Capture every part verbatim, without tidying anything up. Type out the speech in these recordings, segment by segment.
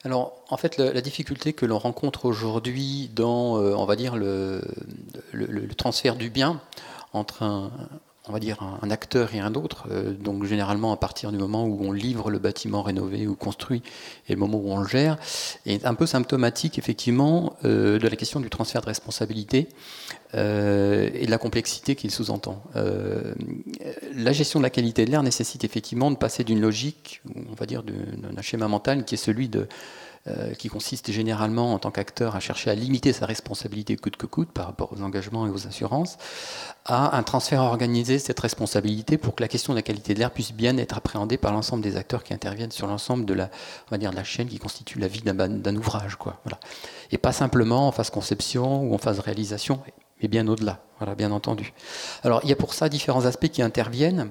Alors, en fait, la, la difficulté que l'on rencontre aujourd'hui dans, euh, on va dire, le, le, le transfert du bien entre un, on va dire, un, un acteur et un autre, euh, donc généralement à partir du moment où on livre le bâtiment rénové ou construit et le moment où on le gère, est un peu symptomatique, effectivement, euh, de la question du transfert de responsabilité euh, et de la complexité qu'il sous-entend. Euh, la gestion de la qualité de l'air nécessite effectivement de passer d'une logique, on va dire, d'un schéma mental qui est celui de Euh, qui consiste généralement en tant qu'acteur à chercher à limiter sa responsabilité coûte que coûte par rapport aux engagements et aux assurances, à un transfert organisé de cette responsabilité pour que la question de la qualité de l'air puisse bien être appréhendée par l'ensemble des acteurs qui interviennent sur l'ensemble de la, on va dire, de la chaîne qui constitue la vie d'un, d'un ouvrage, quoi. Voilà. Et pas simplement en phase conception ou en phase réalisation, mais bien au-delà, voilà, bien entendu. Alors il y a pour ça différents aspects qui interviennent.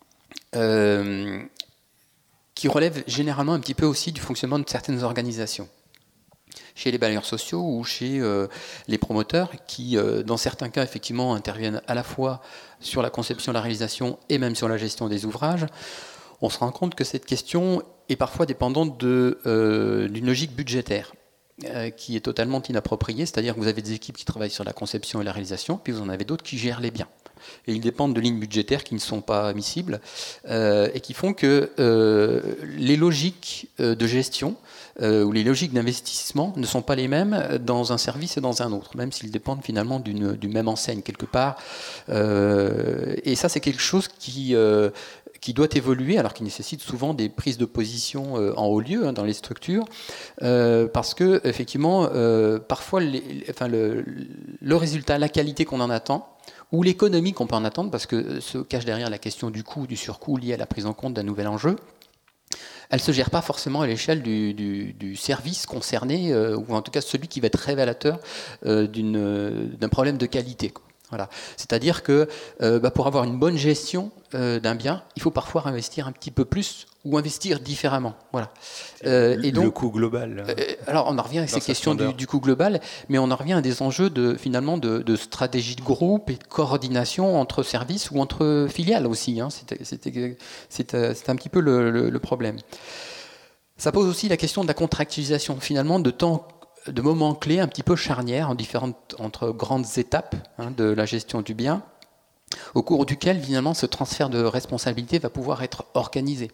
Euh, qui relève généralement un petit peu aussi du fonctionnement de certaines organisations. Chez les bailleurs sociaux ou chez euh, les promoteurs qui, euh, dans certains cas, effectivement, interviennent à la fois sur la conception, la réalisation et même sur la gestion des ouvrages, on se rend compte que cette question est parfois dépendante de, euh, d'une logique budgétaire euh, qui est totalement inappropriée, c'est-à-dire que vous avez des équipes qui travaillent sur la conception et la réalisation, puis vous en avez d'autres qui gèrent les biens. Et ils dépendent de lignes budgétaires qui ne sont pas admissibles euh, et qui font que euh, les logiques euh, de gestion euh, ou les logiques d'investissement ne sont pas les mêmes dans un service et dans un autre, même s'ils dépendent finalement d'une, d'une même enseigne quelque part. Euh, et ça, c'est quelque chose qui... Euh, qui doit évoluer, alors qui nécessite souvent des prises de position euh, en haut lieu hein, dans les structures, euh, parce que effectivement, euh, parfois, les, enfin, le, le résultat, la qualité qu'on en attend, ou l'économie qu'on peut en attendre, parce que se cache derrière la question du coût, du surcoût lié à la prise en compte d'un nouvel enjeu, elle ne se gère pas forcément à l'échelle du, du, du service concerné, euh, ou en tout cas celui qui va être révélateur euh, d'une, d'un problème de qualité, quoi. Voilà. C'est-à-dire que euh, bah, pour avoir une bonne gestion euh, d'un bien, il faut parfois investir un petit peu plus ou investir différemment. Voilà. Euh, et donc, le coût global. Euh, alors on en revient à ces questions du, du coût global, mais on en revient à des enjeux de, finalement de, de stratégie de groupe et de coordination entre services ou entre filiales aussi. Hein. C'est, c'est, c'est, c'est un petit peu le, le, le problème. Ça pose aussi la question de la contractualisation, finalement, de temps, de moments clés un petit peu charnières en différentes, entre grandes étapes hein, de la gestion du bien, au cours duquel finalement ce transfert de responsabilité va pouvoir être organisé.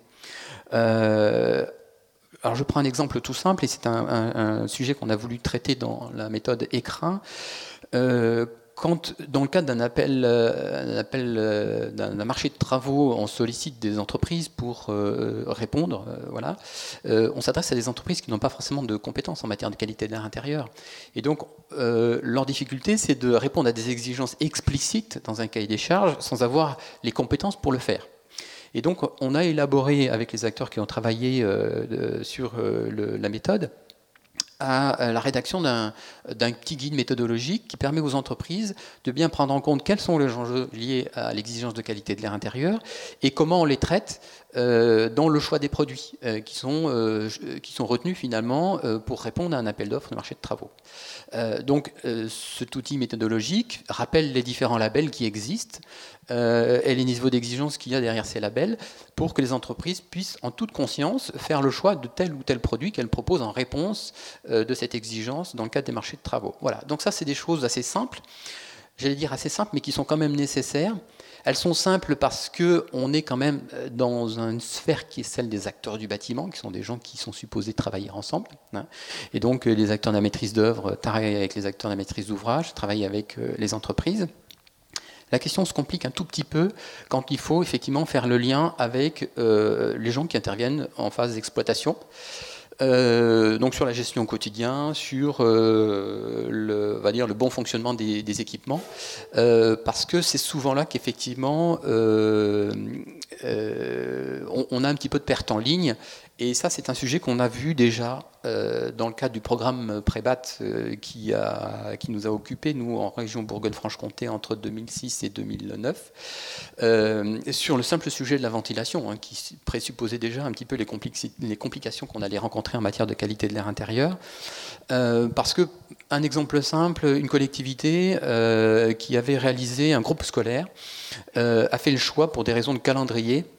Euh, alors je prends un exemple tout simple et c'est un, un, un sujet qu'on a voulu traiter dans la méthode écrin. Euh, Quand, dans le cadre d'un appel, euh, un appel euh, d'un, d'un marché de travaux, on sollicite des entreprises pour euh, répondre, euh, voilà, euh, on s'adresse à des entreprises qui n'ont pas forcément de compétences en matière de qualité de l'air intérieur. Et donc, euh, leur difficulté, c'est de répondre à des exigences explicites dans un cahier des charges sans avoir les compétences pour le faire. Et donc, on a élaboré avec les acteurs qui ont travaillé euh, de, sur euh, le, la méthode, à la rédaction d'un, d'un petit guide méthodologique qui permet aux entreprises de bien prendre en compte quels sont les enjeux liés à l'exigence de qualité de l'air intérieur et comment on les traite euh, dans le choix des produits euh, qui, sont, euh, qui sont retenus finalement euh, pour répondre à un appel d'offres de marché de travaux. Euh, donc euh, cet outil méthodologique rappelle les différents labels qui existent euh, et les niveaux d'exigence qu'il y a derrière ces labels pour que les entreprises puissent en toute conscience faire le choix de tel ou tel produit qu'elles proposent en réponse euh, de cette exigence dans le cadre des marchés de travaux. Voilà. Donc ça, c'est des choses assez simples, j'allais dire assez simples, mais qui sont quand même nécessaires. Elles sont simples parce qu'on est quand même dans une sphère qui est celle des acteurs du bâtiment, qui sont des gens qui sont supposés travailler ensemble. Hein. Et donc les acteurs de la maîtrise d'œuvre travaillent avec les acteurs de la maîtrise d'ouvrage, travaillent avec les entreprises. La question se complique un tout petit peu quand il faut effectivement faire le lien avec euh, les gens qui interviennent en phase d'exploitation. Euh, donc sur la gestion au quotidien, sur euh, le, on va dire, le bon fonctionnement des, des équipements, euh, parce que c'est souvent là qu'effectivement euh, euh, on, on a un petit peu de perte en ligne, et ça c'est un sujet qu'on a vu déjà euh, dans le cadre du programme Prébat euh, qui, a, qui nous a occupés, nous en région Bourgogne-Franche-Comté entre deux mille six et deux mille neuf, euh, sur le simple sujet de la ventilation, hein, qui présupposait déjà un petit peu les, compli- les complications qu'on allait rencontrer en matière de qualité de l'air intérieur, euh, parce que, un exemple simple, une collectivité euh, qui avait réalisé un groupe scolaire euh, a fait le choix, pour des raisons de calendrier,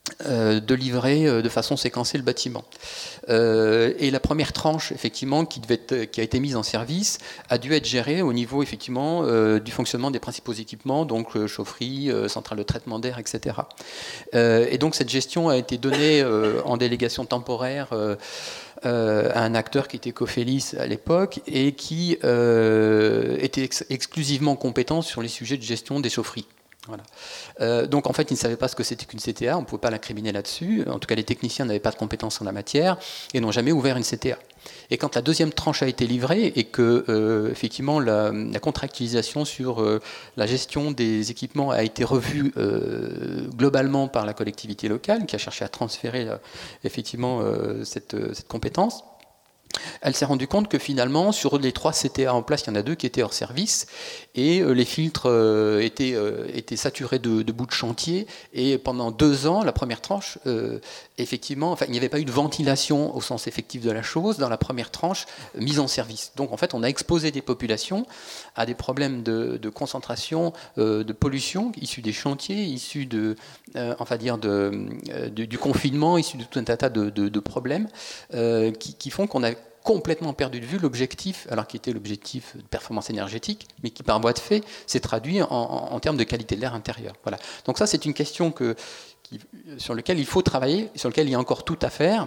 euh, de livrer euh, de façon séquencée le bâtiment. Euh, et la première tranche, effectivement, qui, devait être, qui a été mise en service, a dû être gérée au niveau, effectivement, euh, du fonctionnement des principaux équipements, donc euh, chaufferie, euh, centrale de traitement d'air, et cetera. Euh, et donc cette gestion a été donnée euh, en délégation temporaire euh, euh, à un acteur qui était Cofélis à l'époque et qui euh, était ex- exclusivement compétent sur les sujets de gestion des chaufferies. Voilà. Euh, donc en fait, ils ne savaient pas ce que c'était qu'une C T A, on ne pouvait pas l'incriminer là-dessus. En tout cas, les techniciens n'avaient pas de compétences en la matière et n'ont jamais ouvert une C T A. Et quand la deuxième tranche a été livrée et que euh, effectivement la, la contractualisation sur euh, la gestion des équipements a été revue euh, globalement par la collectivité locale, qui a cherché à transférer euh, effectivement euh, cette, cette compétence, elle s'est rendue compte que finalement, sur les trois C T A en place, il y en a deux qui étaient hors service et euh, les filtres euh, étaient, euh, étaient saturés de, de bouts de chantier. Et pendant deux ans, la première tranche, euh, effectivement, enfin, il n'y avait pas eu de ventilation au sens effectif de la chose dans la première tranche euh, mise en service. Donc en fait, on a exposé des populations à des problèmes de, de concentration, euh, de pollution issus des chantiers, issus de, euh, enfin dire de, euh, de, du confinement, issus de tout un tas de, de, de problèmes euh, qui, qui font qu'on a complètement perdu de vue l'objectif, alors qui était l'objectif de performance énergétique, mais qui par voie de fait s'est traduit en, en, en termes de qualité de l'air intérieur. Voilà. Donc ça, c'est une question que, qui, sur laquelle il faut travailler, sur laquelle il y a encore tout à faire,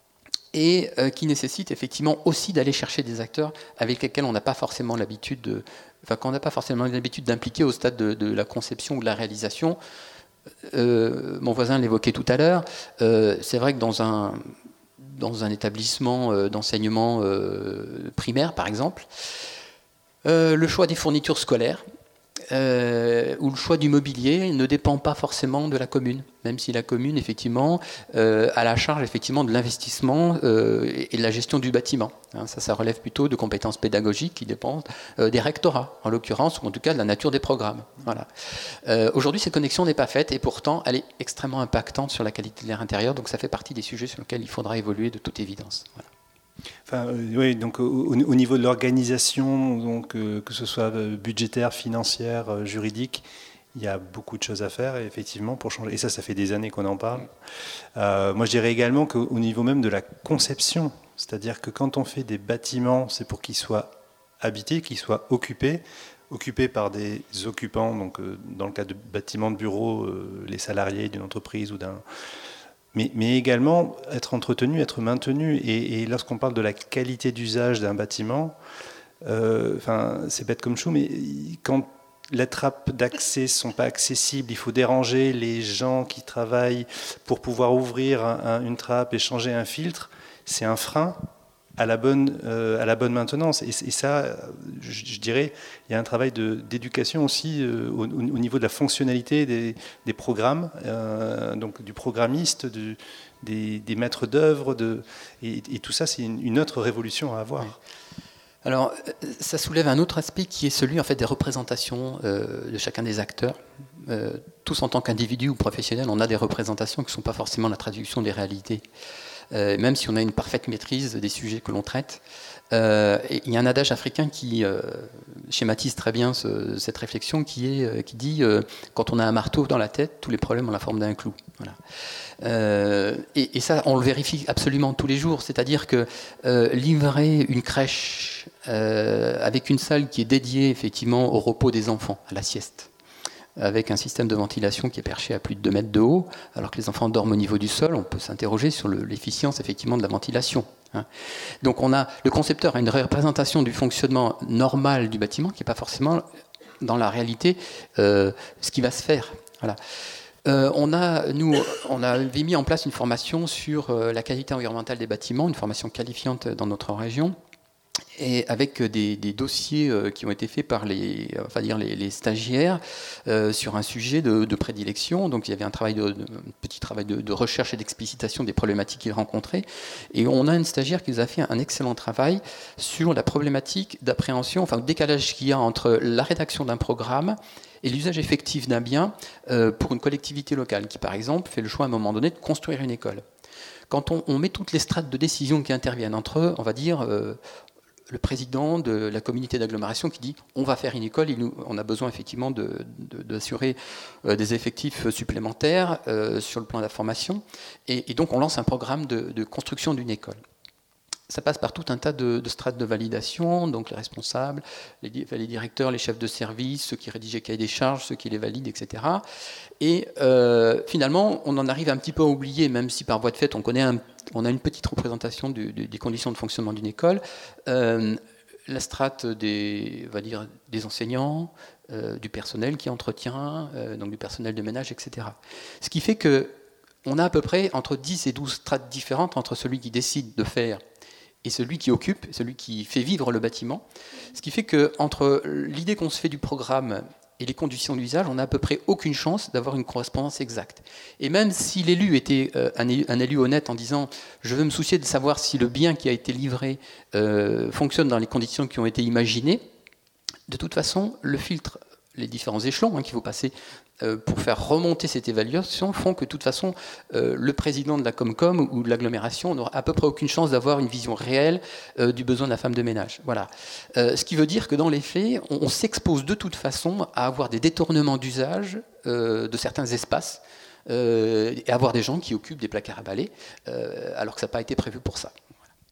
et euh, qui nécessite effectivement aussi d'aller chercher des acteurs avec lesquels on n'a pas forcément l'habitude de, enfin, qu'on n'a pas forcément l'habitude d'impliquer au stade de, de la conception ou de la réalisation. Euh, mon voisin l'évoquait tout à l'heure. Euh, c'est vrai que dans un dans un établissement euh, d'enseignement euh, primaire, par exemple, euh, le choix des fournitures scolaires euh, ou le choix du mobilier ne dépend pas forcément de la commune, même si la commune, effectivement, euh, a la charge effectivement de l'investissement euh, et de la gestion du bâtiment. Hein, ça, ça relève plutôt de compétences pédagogiques qui dépendent euh, des rectorats, en l'occurrence, ou en tout cas de la nature des programmes. Voilà. Euh, aujourd'hui, cette connexion n'est pas faite et pourtant, elle est extrêmement impactante sur la qualité de l'air intérieur, donc ça fait partie des sujets sur lesquels il faudra évoluer de toute évidence. Voilà. Enfin, euh, oui, donc au, au niveau de l'organisation, donc euh, que ce soit budgétaire, financière, euh, juridique, il y a beaucoup de choses à faire, effectivement, pour changer. Et ça, ça fait des années qu'on en parle. Euh, moi, je dirais également qu'au niveau même de la conception, c'est-à-dire que quand on fait des bâtiments, c'est pour qu'ils soient habités, qu'ils soient occupés, occupés par des occupants. Donc, euh, dans le cas de bâtiments de bureaux, euh, les salariés d'une entreprise ou d'un Mais, mais également être entretenu, être maintenu. Et, et lorsqu'on parle de la qualité d'usage d'un bâtiment, euh, enfin, c'est bête comme chou, mais quand les trappes d'accès ne sont pas accessibles, il faut déranger les gens qui travaillent pour pouvoir ouvrir un, un, une trappe et changer un filtre, c'est un frein à la bonne, euh, à la bonne maintenance. Et, et ça, je, je dirais, il y a un travail de, d'éducation aussi euh, au, au niveau de la fonctionnalité des, des programmes, euh, donc du programmiste, du, des, des maîtres d'œuvre, de, et, et tout ça, c'est une, une autre révolution à avoir. Oui. Alors, ça soulève un autre aspect qui est celui en fait, des représentations euh, de chacun des acteurs. Euh, tous en tant qu'individus ou professionnels, on a des représentations qui ne sont pas forcément la traduction des réalités. Euh, même si on a une parfaite maîtrise des sujets que l'on traite. Euh, et il y a un adage africain qui euh, schématise très bien ce, cette réflexion, qui, est, qui dit euh, « quand on a un marteau dans la tête, tous les problèmes ont la forme d'un clou ». Voilà. Euh, et, et ça, on le vérifie absolument tous les jours. C'est-à-dire que euh, livrer une crèche euh, avec une salle qui est dédiée effectivement au repos des enfants, à la sieste, avec un système de ventilation qui est perché à plus de deux mètres de haut, alors que les enfants dorment au niveau du sol, on peut s'interroger sur le, l'efficience effectivement de la ventilation. Hein. Donc on a, le concepteur a une représentation du fonctionnement normal du bâtiment qui n'est pas forcément dans la réalité euh, ce qui va se faire. Voilà. Euh, on a, nous, on avait mis en place une formation sur euh, la qualité environnementale des bâtiments, une formation qualifiante dans notre région, et avec des, des dossiers euh, qui ont été faits par les, enfin dire les, les stagiaires euh, sur un sujet de, de prédilection. Donc il y avait un travail de, de un petit travail de, de recherche et d'explicitation des problématiques qu'ils rencontraient. Et on a une stagiaire qui nous a fait un excellent travail sur la problématique d'appréhension, enfin le décalage qu'il y a entre la rédaction d'un programme et l'usage effectif d'un bien euh, pour une collectivité locale qui, par exemple, fait le choix à un moment donné de construire une école. Quand on, on met toutes les strates de décision qui interviennent entre, on va dire, euh, le président de la communauté d'agglomération qui dit on va faire une école, il nous, on a besoin effectivement de, de, d'assurer euh, des effectifs supplémentaires euh, sur le plan de la formation, et, et donc on lance un programme de, de construction d'une école. Ça passe par tout un tas de, de strates de validation, donc les responsables, les, les directeurs, les chefs de service, ceux qui rédigent les cahiers des charges, ceux qui les valident, et cetera. Et euh, finalement, on en arrive un petit peu à oublier, même si par voie de fait, on, connaît un, on a une petite représentation du, du, des conditions de fonctionnement d'une école, euh, la strate des, on va dire, des enseignants, euh, du personnel qui entretient, euh, donc du personnel de ménage, et cetera. Ce qui fait qu'on a à peu près entre dix et douze strates différentes entre celui qui décide de faire et celui qui occupe, celui qui fait vivre le bâtiment. Ce qui fait qu'entre l'idée qu'on se fait du programme et les conditions d'usage, on n'a à peu près aucune chance d'avoir une correspondance exacte. Et même si l'élu était un élu, un élu honnête en disant « je veux me soucier de savoir si le bien qui a été livré euh, fonctionne dans les conditions qui ont été imaginées », de toute façon, le filtre, les différents échelons hein, qu'il faut passer pour faire remonter cette évaluation font que de toute façon euh, le président de la Comcom ou de l'agglomération n'aura à peu près aucune chance d'avoir une vision réelle euh, du besoin de la femme de ménage. Voilà. Euh, ce qui veut dire que dans les faits, on, on s'expose de toute façon à avoir des détournements d'usage euh, de certains espaces euh, et avoir des gens qui occupent des placards à balai euh, alors que ça n'a pas été prévu pour ça.